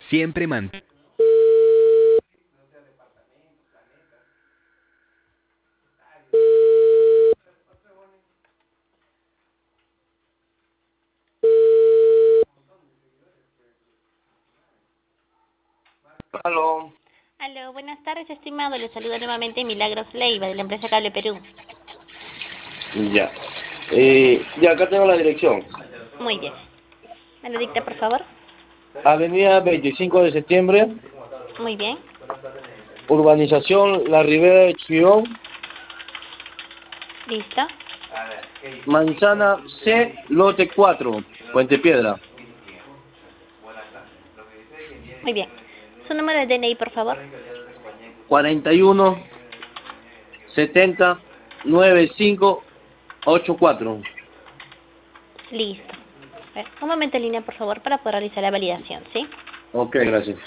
Siempre mantén. Aló. Aló, buenas tardes, estimado. Le saluda nuevamente Milagros Leiva, de la empresa Cable Perú. Ya. Ya, acá tengo la dirección. Muy bien. ¿Me lo dicta, por favor? Avenida 25 de septiembre, Muy bien. urbanización La Ribera de Chillón, Listo. manzana C, lote 4, Puente Piedra. Muy bien. ¿Su número de DNI, por favor? 41 70 95 84. Listo. A ver, un momento en línea, por favor, para poder realizar la validación, ¿sí? Ok, gracias.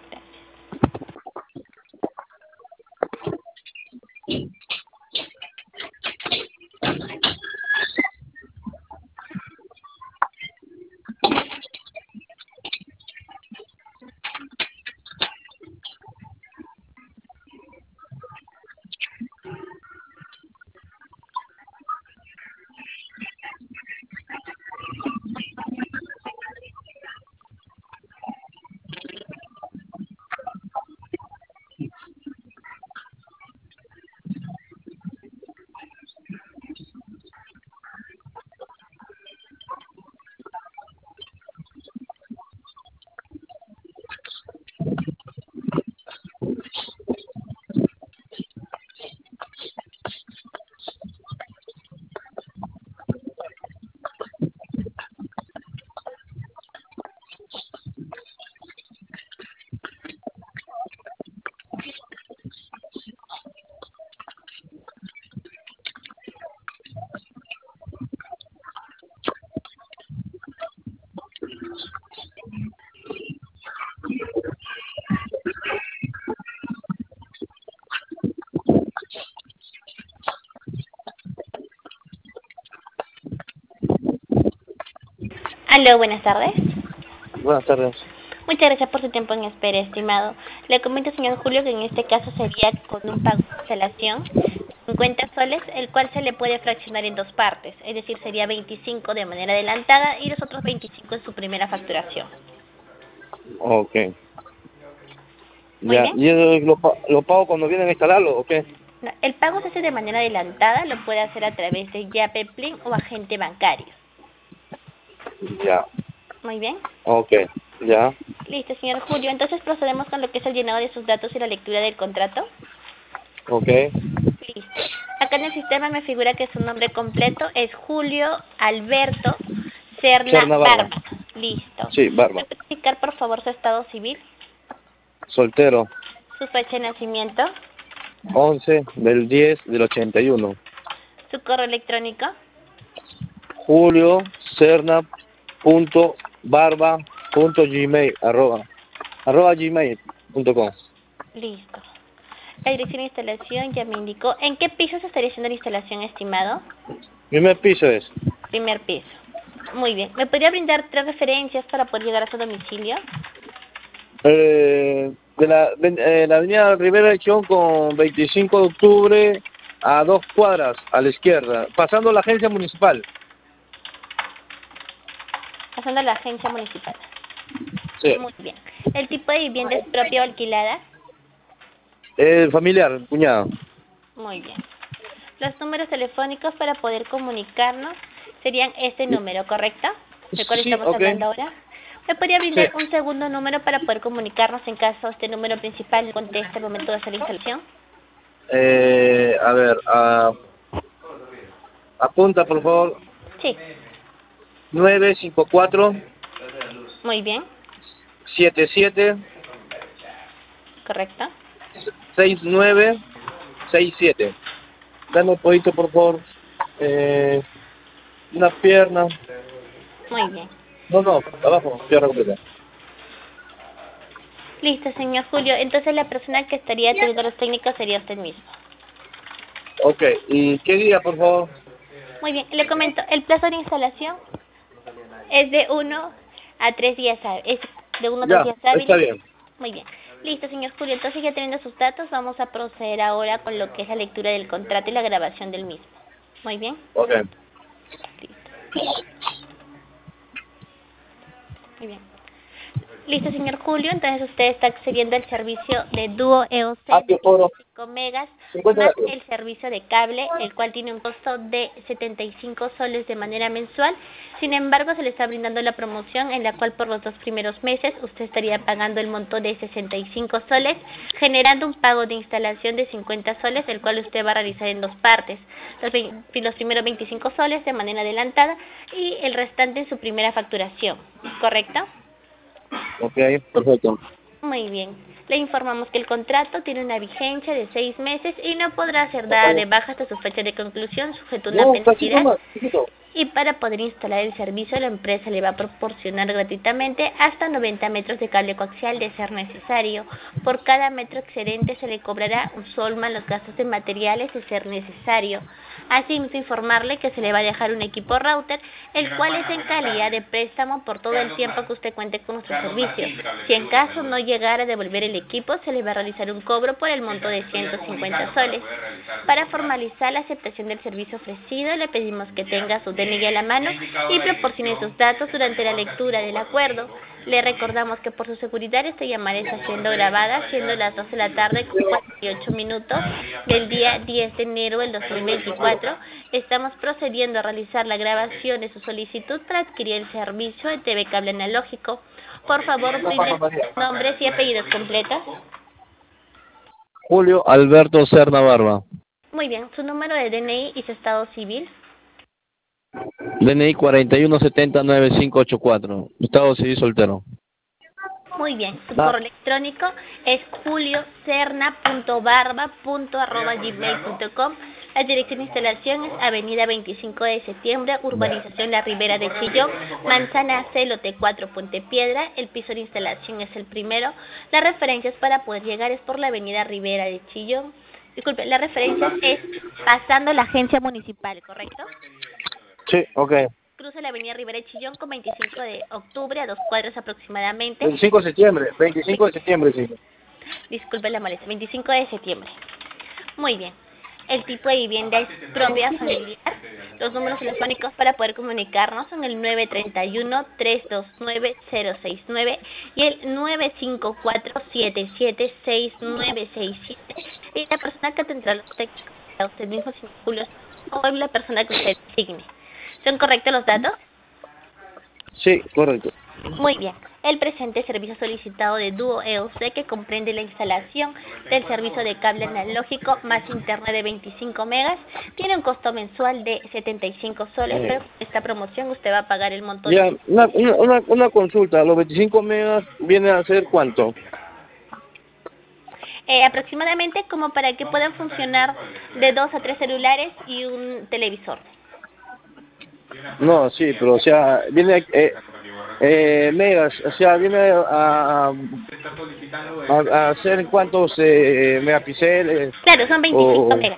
Aló, buenas tardes. Buenas tardes. Muchas gracias por su tiempo en espera, estimado. Le comento, señor Julio, que en este caso sería con un pago de instalación, 50 soles, el cual se le puede fraccionar en dos partes. Es decir, sería 25 de manera adelantada y los otros 25 en su primera facturación. Ok. Muy Ya. bien. ¿Y eso lo pago cuando vienen a instalarlo o qué? No, el pago se hace de manera adelantada, lo puede hacer a través de Yape, Plin o agente bancario. Ya. Muy bien. Ok. Ya. Listo, señor Julio. Entonces procedemos con lo que es el llenado de sus datos y la lectura del contrato. Ok. Listo. Acá en el sistema me figura que su nombre completo es Julio Alberto Serna Serna Barba. Barba. Listo. Sí, ¿Me Barba. puede indicar, por favor, su estado civil, Soltero. su fecha de nacimiento, 11 del 10 del 81. su correo electrónico? Julio Serna punto barba punto gmail arroba gmail.com. Listo. La dirección de instalación ya me indicó. ¿En qué piso se estaría haciendo la instalación, estimado? Primer piso es. Primer piso. Muy bien. ¿Me podría brindar 3 referencias para poder llegar a su domicilio? La avenida Rivera de Chillón con 25 de octubre a 2 cuadras a la izquierda, pasando la agencia municipal. Pasando a la agencia municipal. Sí. Muy bien. ¿El tipo de vivienda es propia o alquilada? Familiar, cuñado. Muy bien. Los números telefónicos para poder comunicarnos serían este número, ¿correcto? ¿De cuál Sí, estamos ok. hablando ahora? ¿Me podría Sí. brindar un segundo número para poder comunicarnos en caso este número principal no conteste al momento de hacer la instalación? A ver, apunta por favor. Sí. 954 Muy bien. 77 ¿Correcto? 6967. Dame un poquito por favor. Una pierna. Muy bien. No, abajo, pierna completa. Listo, señor Julio. Entonces la persona que estaría atendiendo a los técnicos sería usted mismo. Ok, ¿y qué día por favor? Muy bien. Le comento, el plazo de instalación es de 1 a 3 días. Es de 1 a 2 Ya, días hábiles. está bien. Muy bien. Listo, señor Julio. Entonces, ya teniendo sus datos, vamos a proceder ahora con lo que es la lectura del contrato y la grabación del mismo. Muy bien. Ok. Listo. Muy bien. Listo, señor Julio. Entonces, usted está accediendo al servicio de Duo EOC de Foro, 5 megas 50 más euros. el servicio de cable, el cual tiene un costo de 75 soles de manera mensual. Sin embargo, se le está brindando la promoción en la cual por los 2 primeros meses usted estaría pagando el monto de 65 soles, generando un pago de instalación de 50 soles, el cual usted va a realizar en 2 partes. Los primeros 25 soles de manera adelantada y el restante en su primera facturación. ¿Correcto? Ok, perfecto. Muy bien. Le informamos que el contrato tiene una vigencia de 6 meses y no podrá ser dada de baja hasta su fecha de conclusión, sujeto a una No, cachito penalidad. más, chiquito. Y para poder instalar el servicio, la empresa le va a proporcionar gratuitamente hasta 90 metros de cable coaxial de ser necesario. Por cada metro excedente se le cobrará un sol más los gastos de materiales de ser necesario. Asimismo, informarle que se le va a dejar un equipo router, el cual es en calidad de préstamo por todo el tiempo que usted cuente con nuestro servicio. Si en caso no llegara a devolver el equipo, se le va a realizar un cobro por el monto de 150 soles. Para formalizar la aceptación del servicio ofrecido, le pedimos que tenga su DNI a la mano y proporcione sus datos durante la lectura del acuerdo. Le recordamos que por su seguridad esta llamada está siendo grabada, siendo las 2 de la tarde con 48 minutos del día 10 de enero del 2024. Estamos procediendo a realizar la grabación de su solicitud para adquirir el servicio de TV Cable Analógico. Por favor, brinde nombres y apellidos completos. Julio Alberto Serna Barba. Muy bien, su número de DNI y su estado civil. DNI 41709584. Estado civil soltero. Muy bien, su correo electrónico es juliocerna.barba.gmail.com. La dirección de instalación es Avenida 25 de Septiembre, Urbanización La Ribera de Chillón, Manzana C, Lote 4, Puente Piedra. El piso de instalación es el primero. Las referencias para poder llegar es por la Avenida Ribera de Chillón. Disculpe, la referencia es pasando la agencia municipal, ¿correcto? Sí, ok. Cruza la Avenida Ribera de Chillón con 25 de octubre a 2 cuadras aproximadamente. 25 de septiembre, 25 de septiembre, sí. Disculpe la molestia, 25 de septiembre. Muy bien. El tipo de vivienda es propia familiar. Los números telefónicos para poder comunicarnos son el 931-329-069 y el 954-776967. Y la persona que tendrá los textos a usted mismo, sin Julio, o la persona que usted designe. ¿Son correctos los datos? Sí, correcto. Muy bien. El presente servicio solicitado de Duo EOC, que comprende la instalación del servicio de cable analógico más internet de 25 megas, tiene un costo mensual de 75 soles, pero con esta promoción usted va a pagar el monto Ya, de... una consulta. ¿Los 25 megas vienen a ser cuánto? Aproximadamente como para que puedan funcionar de 2 a 3 celulares y un televisor. No, sí, pero o sea, viene megas, o sea, viene a hacer cuántos megapíxeles Claro, son 25 megas.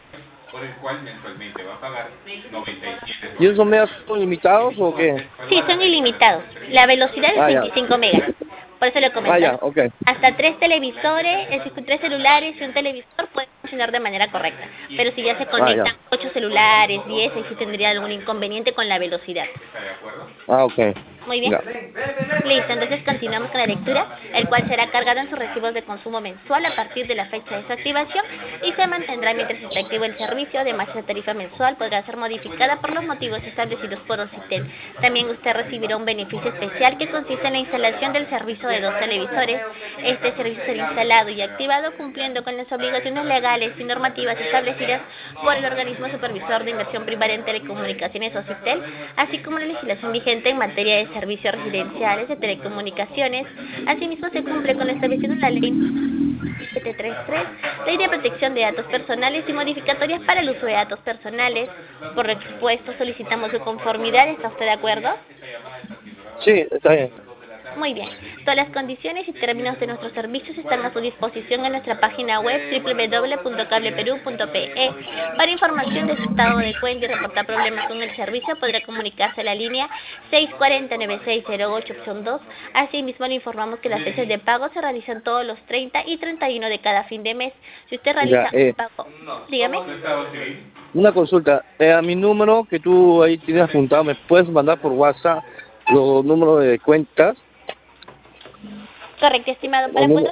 ¿Y esos megas son limitados o qué? Sí, son ilimitados. La velocidad es Ya. 25 megas. Por eso le comento. Ya, ok. Hasta 3 televisores, 3 celulares y un televisor pueden funcionar de manera correcta. Pero si ya se conectan Ya. 8 celulares, 10, ahí sí tendría algún inconveniente con la velocidad. Ok. Muy bien. Ya. Listo, entonces continuamos con la lectura, el cual será cargado en sus recibos de consumo mensual a partir de la fecha de su activación y se mantendrá mientras esté activo el servicio. Además, la tarifa mensual podrá ser modificada por los motivos establecidos por OCITEL. También usted recibirá un beneficio especial que consiste en la instalación del servicio de 2 televisores. Este servicio será instalado y activado cumpliendo con las obligaciones legales y normativas establecidas por el organismo supervisor de inversión privada en telecomunicaciones OCITEL, así como la legislación vigente en materia de servicios residenciales de telecomunicaciones. Asimismo, se cumple con lo establecido en la Ley 733, Ley de Protección de Datos Personales y modificatorias para el uso de datos personales. Por lo expuesto, solicitamos su conformidad. ¿Está usted de acuerdo? Sí, está bien. Muy bien. Todas las condiciones y términos de nuestros servicios están a su disposición en nuestra página web www.cableperú.pe. Para información de su estado de cuenta y reportar problemas con el servicio, podrá comunicarse a la línea 640-9608 opción 2. Asimismo, le informamos que las fechas de pago se realizan todos los 30 y 31 de cada fin de mes. Si usted realiza un pago, dígame. Una consulta. A mi número que tú ahí tienes apuntado, ¿me puedes mandar por WhatsApp los números de cuentas? Correcto, estimado.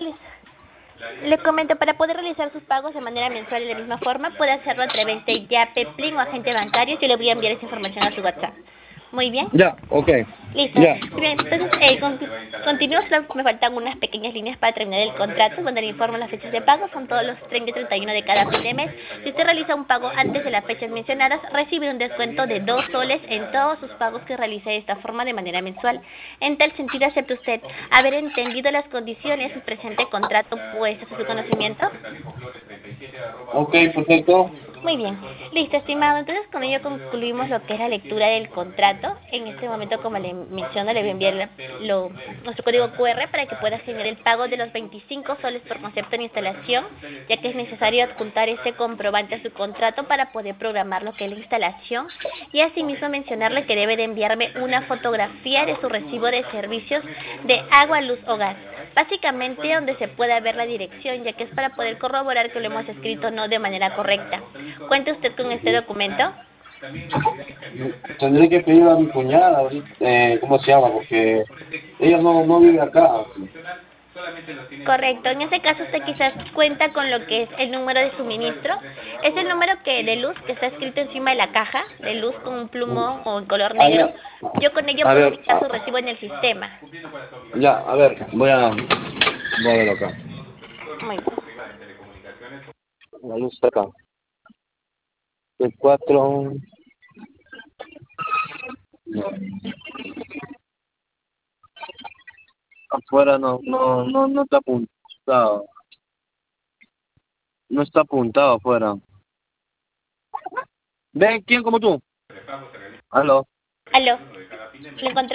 Le comento, para poder realizar sus pagos de manera mensual y de la misma forma, puede hacerlo a través de Yape, Plin o agente bancario. Yo le voy a enviar esa información a su WhatsApp. Muy bien. Ya, ok. Listo. Ya. Bien, entonces, continúo, solo me faltan unas pequeñas líneas para terminar el contrato, donde le informo las fechas de pago, son todos los 30 y 31 de cada fin de mes. Si usted realiza un pago antes de las fechas mencionadas, recibe un descuento de 2 soles en todos sus pagos que realice de esta forma de manera mensual. En tal sentido, ¿acepta usted haber entendido las condiciones del presente contrato puestas a su conocimiento? Ok, perfecto. Muy bien, listo, estimado. Entonces, con ello concluimos lo que es la lectura del contrato. En este momento, como le menciono, le voy a enviar nuestro código QR para que pueda generar el pago de los 25 soles por concepto de instalación, ya que es necesario adjuntar ese comprobante a su contrato para poder programar lo que es la instalación. Y asimismo mencionarle que debe de enviarme una fotografía de su recibo de servicios de agua, luz o gas. Básicamente donde se pueda ver la dirección, ya que es para poder corroborar que lo hemos escrito no de manera correcta. ¿Cuenta usted con este documento? Tendré que pedir a mi cuñada ahorita, ¿cómo se llama? Porque ella no vive acá. Correcto. En ese caso usted quizás cuenta con lo que es el número de suministro. Es el número de luz que está escrito encima de la caja de luz con un plumón o en color negro. Yo con ello puedo ubicar su recibo en el sistema. Ya, a ver, voy a verlo acá. Muy bien. La luz está acá. El 4. No. Afuera no está apuntado. No está apuntado afuera. Ven, ¿quién como tú? ¿Aló? ¿Aló? ¿Lo encontró?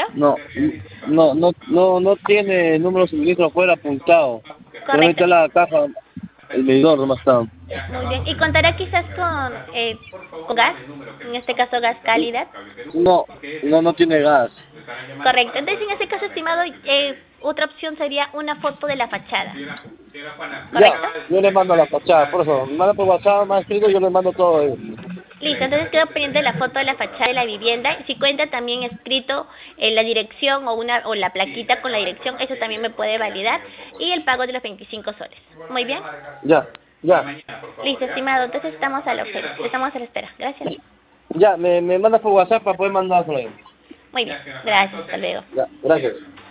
No tiene número de suministro afuera apuntado. Correcto. Solamente la caja, el medidor nomás está. Muy bien. ¿Y contará quizás con gas? En este caso, gas calidad. No tiene gas. Correcto. Entonces, en este caso, estimado, otra opción sería una foto de la fachada. ¿Correcto? Ya, yo le mando la fachada, por eso, me manda por WhatsApp, más escrito, yo le mando todo. Listo, entonces quedo pendiente de la foto de la fachada de la vivienda. Si cuenta también escrito la dirección o la plaquita con la dirección, eso también me puede validar. Y el pago de los 25 soles. Muy bien. Ya. Listo, estimado. Entonces estamos a la espera. Gracias. Ya, me mandas por WhatsApp para poder mandárselo. Muy bien. Gracias. Hasta luego. Ya, gracias.